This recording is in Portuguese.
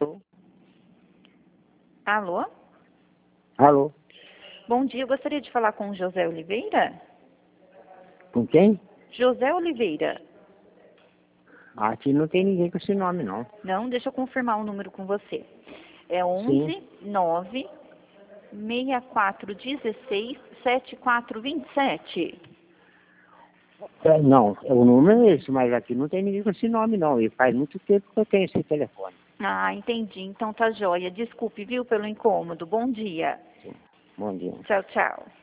Alô? Alô? Bom dia, eu gostaria de falar com o José Oliveira. Com quem? José Oliveira. Aqui não tem ninguém com esse nome, não. Não, deixa eu confirmar o número com você. É Sim. 11 9 6416 7427. Não, o número é esse, mas aqui não tem ninguém com esse nome, não. E faz muito tempo que eu tenho esse telefone. Ah, entendi. Então tá joia. Desculpe, viu, pelo incômodo. Bom dia. Sim. Bom dia. Tchau, tchau.